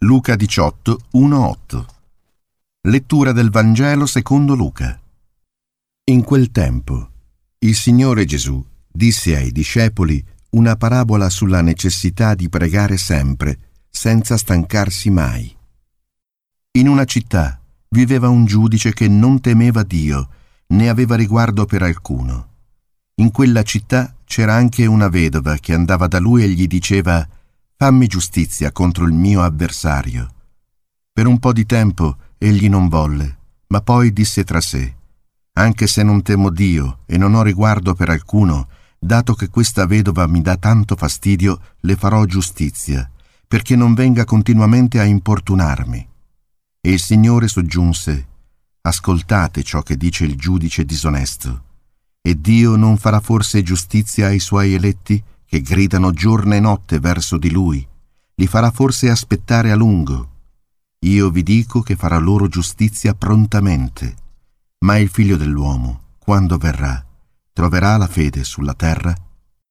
Luca 18, 1-8. Lettura del Vangelo secondo Luca. In quel tempo, il Signore Gesù disse ai discepoli una parabola sulla necessità di pregare sempre, senza stancarsi mai. In una città viveva un giudice che non temeva Dio, né aveva riguardo per alcuno. In quella città c'era anche una vedova che andava da lui e gli diceva: «Fammi giustizia contro il mio avversario». Per un po' di tempo egli non volle, ma poi disse tra sé: «Anche se non temo Dio e non ho riguardo per alcuno, dato che questa vedova mi dà tanto fastidio, le farò giustizia, perché non venga continuamente a importunarmi». E il Signore soggiunse: «Ascoltate ciò che dice il giudice disonesto. E Dio non farà forse giustizia ai suoi eletti, che gridano giorno e notte verso di Lui? Li farà forse aspettare a lungo? Io vi dico che farà loro giustizia prontamente. Ma il Figlio dell'uomo, quando verrà, troverà la fede sulla terra?»